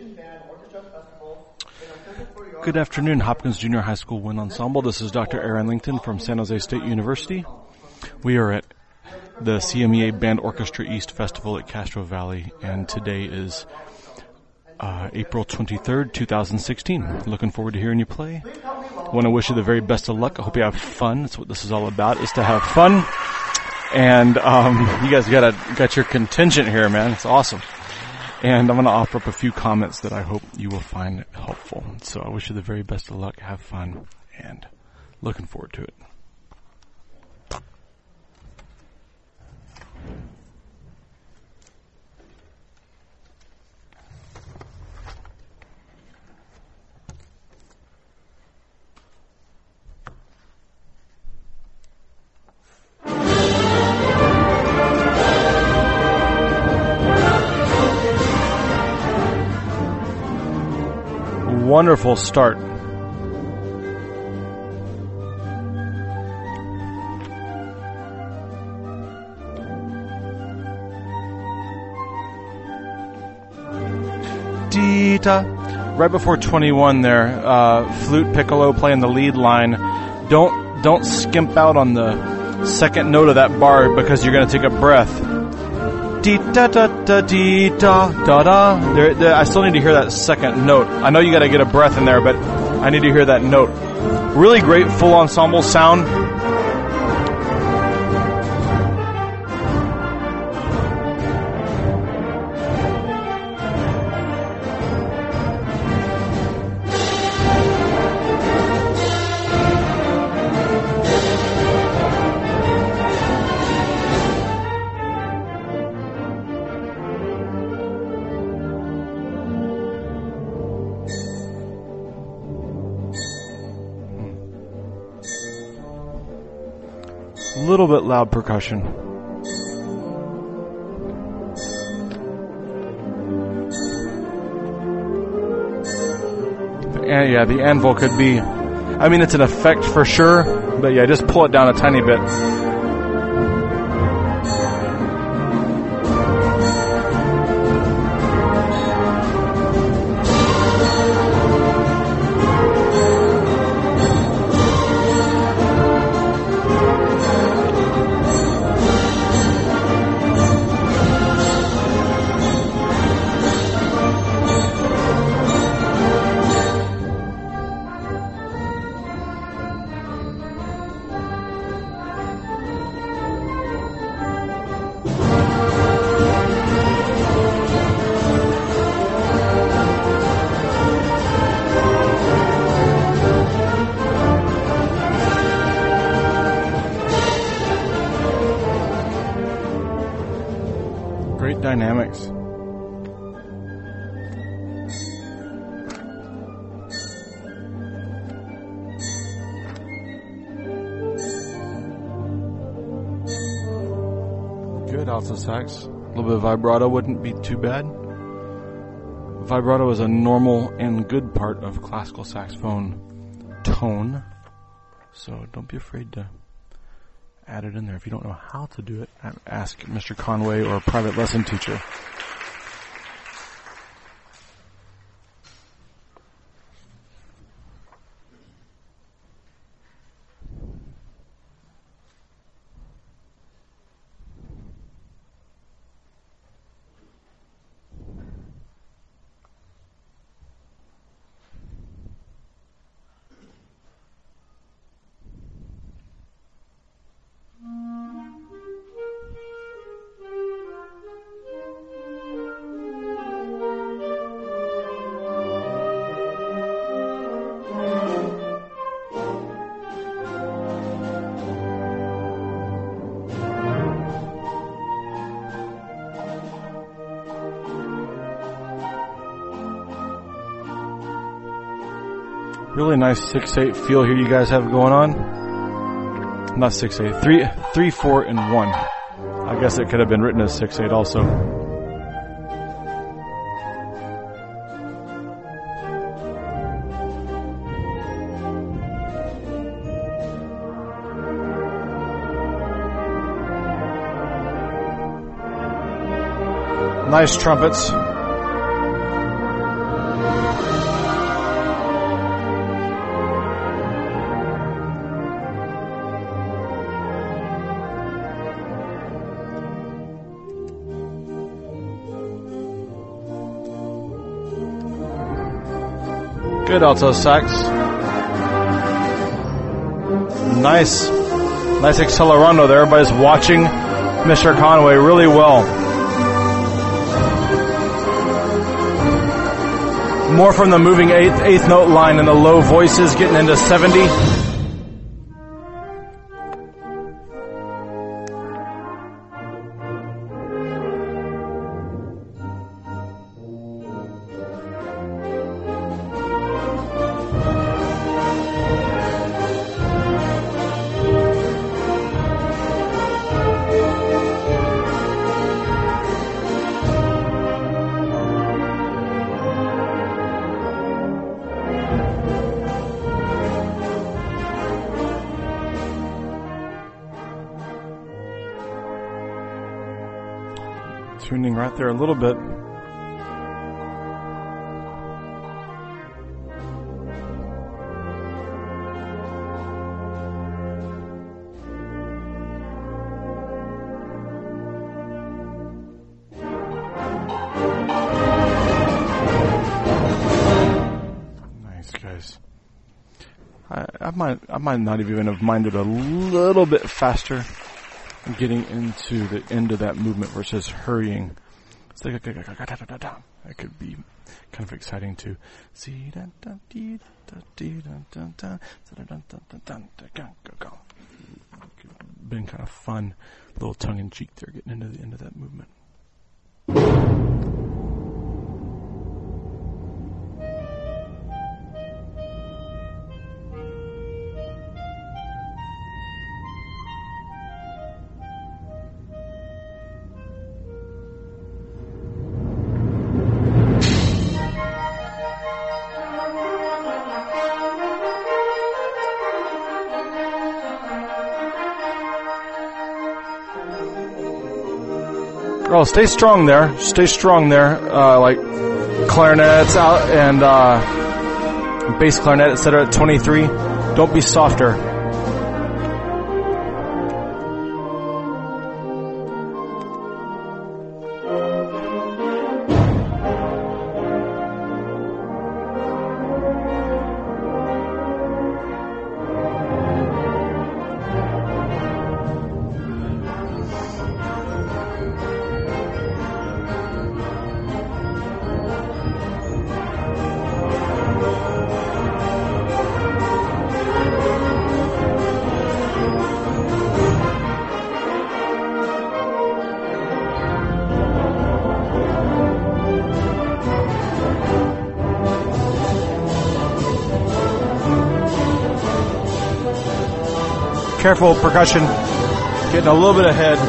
Good afternoon, Hopkins Junior High School Wind Ensemble. This is Dr. Aaron Langton from San Jose State University. We are at the CMEA Band Orchestra East Festival at Castro Valley, and today is April 23rd, 2016. Looking forward to hearing you play. I want to wish you the very best of luck. I hope you have fun. That's what this is all about, is to have fun. And you guys got your contingent here, man. It's awesome. And I'm going to offer up a few comments that I hope you will find helpful. So I wish you the very best of luck. Have fun, and looking forward to it. Wonderful start. Dita. Right before 21 there, flute piccolo playing the lead line. Don't skimp out on the second note of that bar because you're going to take a breath. Da da da dee da da da. I still need to hear that second note. I know you got to get a breath in there, but I need to hear that note. Really great full ensemble sound. A little bit loud percussion. Yeah, the anvil could be, I mean, it's an effect for sure, but yeah, just pull it down a tiny bit. Great dynamics. Good alto sax. A little bit of vibrato wouldn't be too bad. Vibrato is a normal and good part of classical saxophone tone, so don't be afraid to add it in there. If you don't know how to do it, ask Mr. Conway or a private lesson teacher. Really nice 6/8 feel here you guys have going on. Not 6/8, 3, 4, and 1. I guess it could have been written as 6/8 also. Nice trumpets. Good alto sax. Nice accelerando there. Everybody's watching Mr. Conway really well. More from the moving eighth note line and the low voices getting into 70. Tuning right there a little bit. Nice, guys. I might not even have minded a little bit faster getting into the end of that movement versus hurrying. It's like that could be kind of exciting too. Been kind of fun, little tongue in cheek there, getting into the end of that movement. Oh, stay strong there. Stay strong there. Like clarinets out and bass clarinet, etc. at 23. Don't be softer. Careful, percussion. Getting a little bit ahead.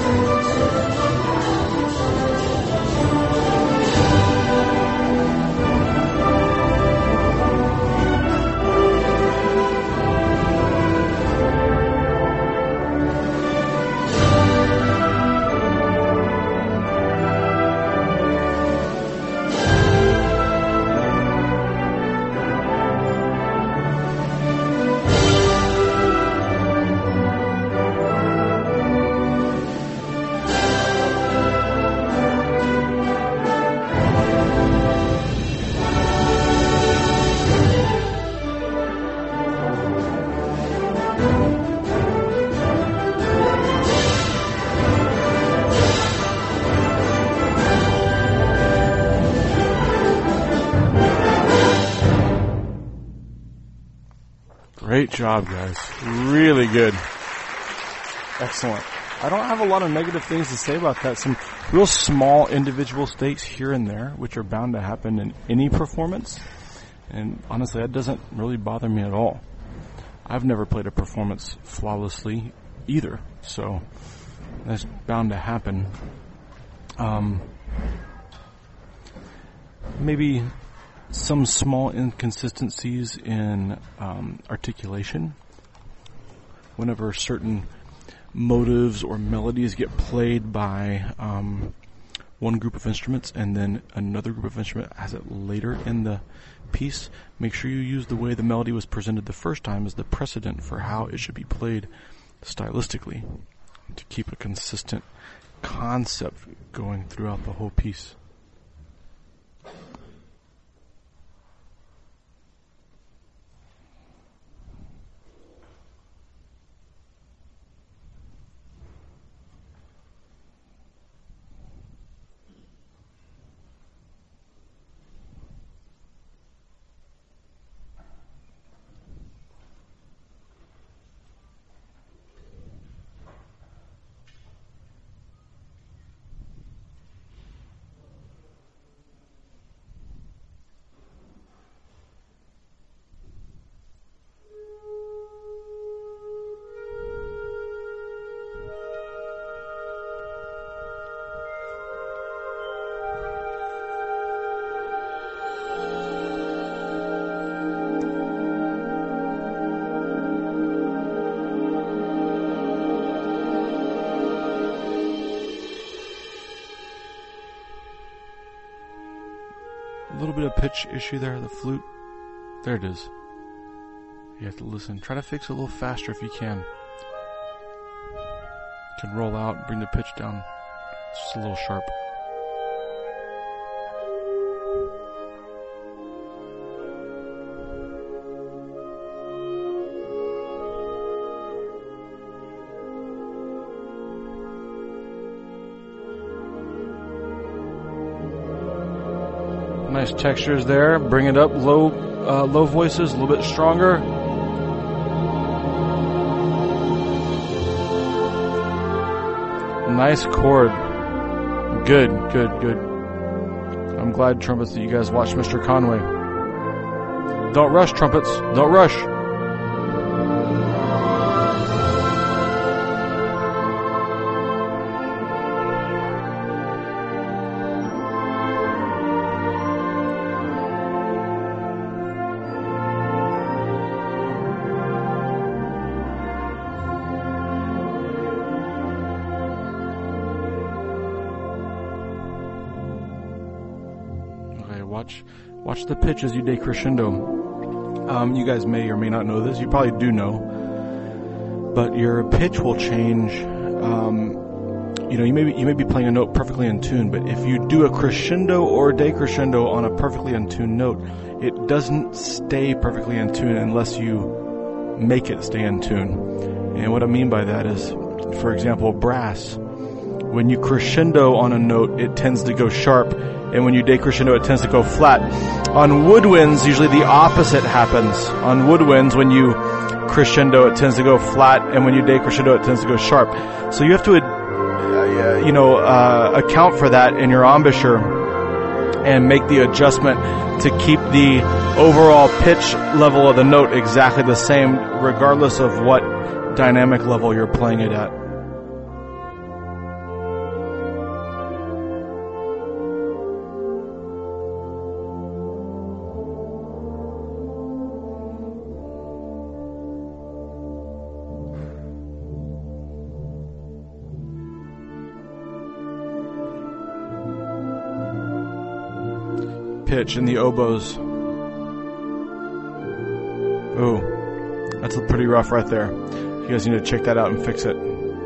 Great job, guys. Really good. Excellent. I don't have a lot of negative things to say about that. Some real small individual stakes here and there, which are bound to happen in any performance. And honestly, that doesn't really bother me at all. I've never played a performance flawlessly either, so that's bound to happen. Maybe some small inconsistencies in articulation. Whenever certain motives or melodies get played by one group of instruments and then another group of instruments has it later in the piece, make sure you use the way the melody was presented the first time as the precedent for how it should be played stylistically to keep a consistent concept going throughout the whole piece. A little bit of pitch issue there, the flute. There it is. You have to listen. Try to fix it a little faster if you can. You can roll out, bring the pitch down. It's just a little sharp. Nice textures there. Bring it up, low voices, a little bit stronger. Nice chord. Good. I'm glad, trumpets, that you guys watched Mr. Conway. Don't rush, trumpets. Don't rush. Watch the pitch as you decrescendo. You guys may or may not know this. You probably do know. But your pitch will change. You may be playing a note perfectly in tune, but if you do a crescendo or decrescendo on a perfectly in tune note, it doesn't stay perfectly in tune unless you make it stay in tune. And what I mean by that is, for example, brass. When you crescendo on a note, it tends to go sharp, and when you decrescendo, it tends to go flat. On woodwinds, usually the opposite happens. On woodwinds, when you crescendo, it tends to go flat, and when you decrescendo, it tends to go sharp. So you have to, account for that in your embouchure and make the adjustment to keep the overall pitch level of the note exactly the same, regardless of what dynamic level you're playing it at. Pitch in the oboes. Ooh, that's pretty rough right there. You guys need to check that out and fix it.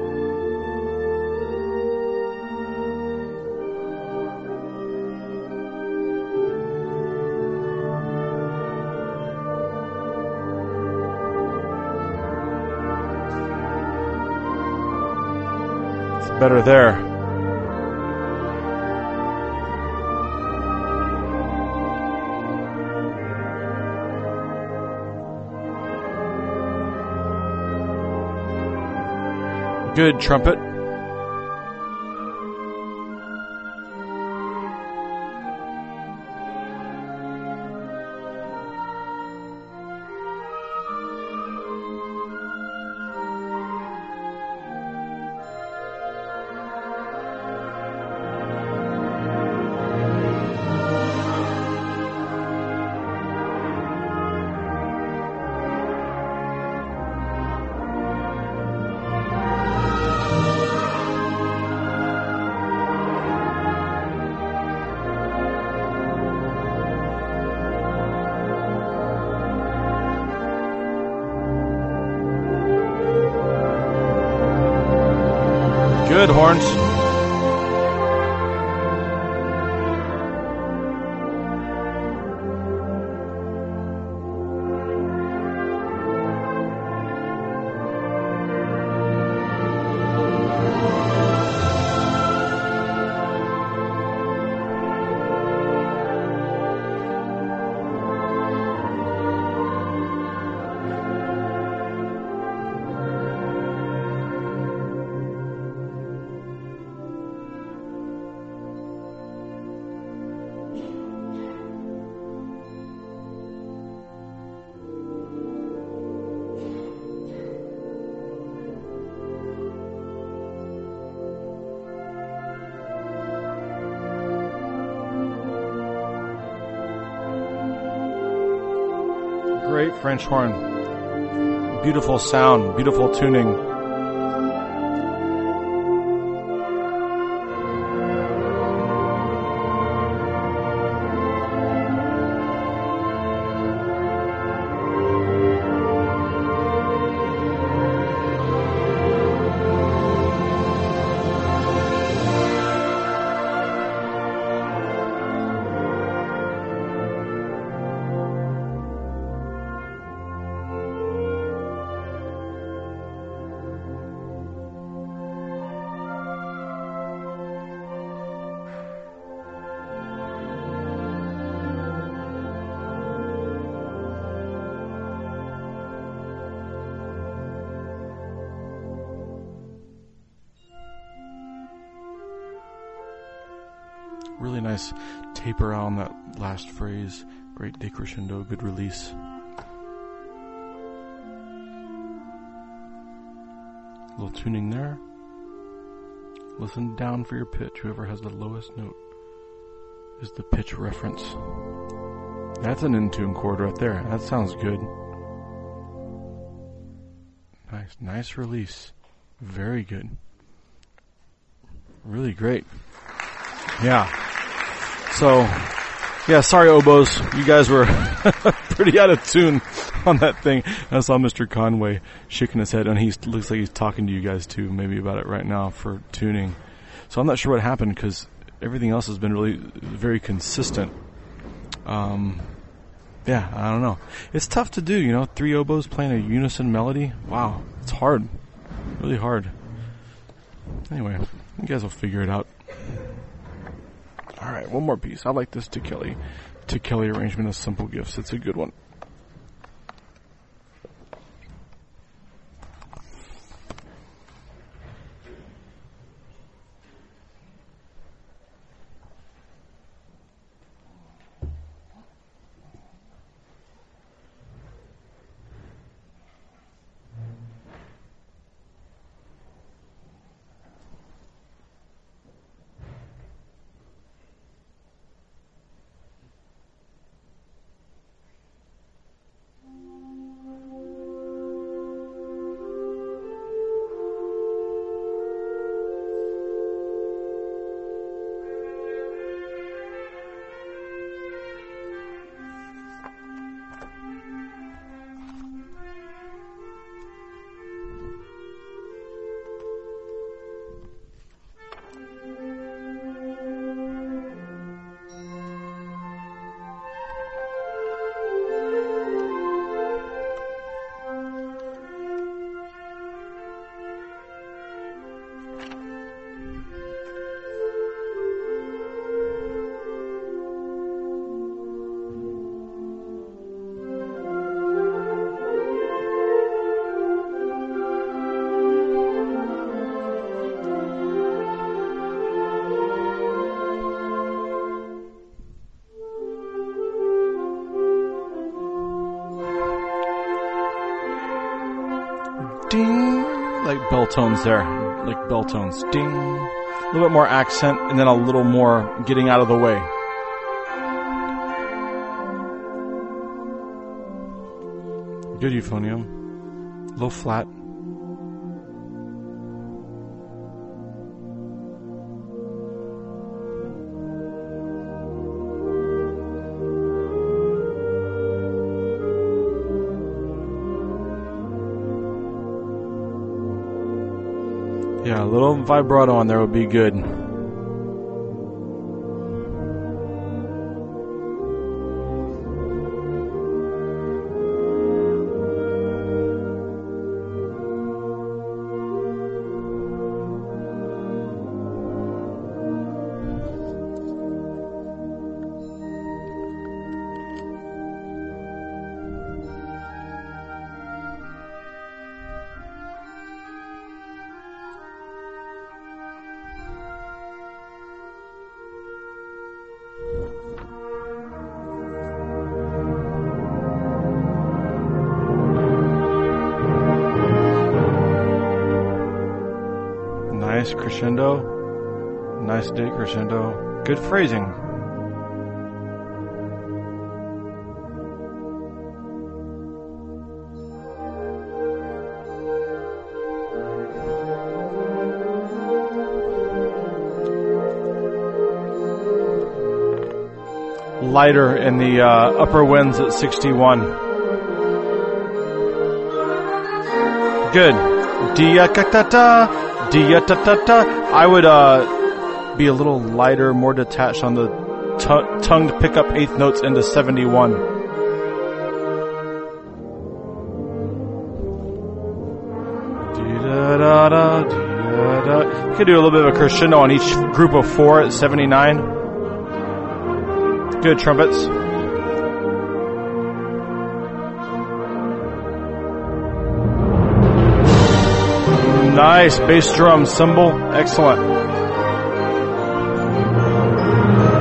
It's better there. Good, trumpet. Good, horns. Great French horn. Beautiful sound, beautiful tuning. Really nice taper on that last phrase. Great decrescendo, good release. A little tuning there. Listen down for your pitch. Whoever has the lowest note is the pitch reference. That's an in-tune chord right there. That sounds good. Nice release. Very good. Really great. Yeah. So, yeah, sorry oboes. You guys were pretty out of tune on that thing. I saw Mr. Conway shaking his head, and he looks like he's talking to you guys too, maybe about it right now for tuning. So I'm not sure what happened because everything else has been really very consistent. Yeah, I don't know. It's tough to do, 3 oboes playing a unison melody. Wow, it's hard. Really hard. Anyway, you guys will figure it out. All right, one more piece. I like this To Kelly arrangement of Simple Gifts. It's a good one. Ding, like bell tones there, like bell tones. Ding, a little bit more accent, and then a little more getting out of the way. Good euphonium, a little flat. Yeah, a little vibrato on there would be good. Nice crescendo, nice decrescendo, good phrasing. Lighter in the upper winds at 61. Good. Dia-ta-ta-ta. Dia-ta-ta-ta. I would be a little lighter, more detached on the tongue to pick up eighth notes into 71. Di-da-da-da, di-da-da. You could do a little bit of a crescendo on each group of 4 at 79. Good trumpets. Nice bass drum cymbal. Excellent.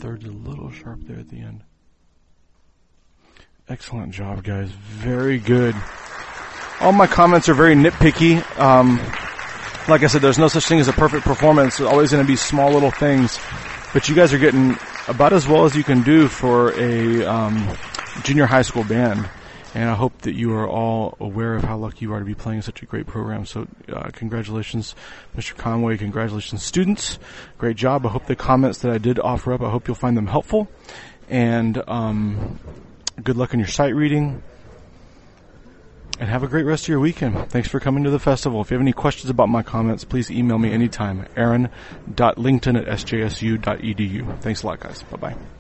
1/3's a little sharp there at the end. Excellent job, guys. Very good. All my comments are very nitpicky. Like I said, there's no such thing as a perfect performance. There's always going to be small little things. But you guys are getting about as well as you can do for a junior high school band. And I hope that you are all aware of how lucky you are to be playing such a great program. So congratulations, Mr. Conway. Congratulations, students. Great job. I hope the comments that I did offer up, I hope you'll find them helpful. And good luck in your sight reading. And have a great rest of your weekend. Thanks for coming to the festival. If you have any questions about my comments, please email me anytime. Aaron.Lington@sjsu.edu. Thanks a lot, guys. Bye-bye.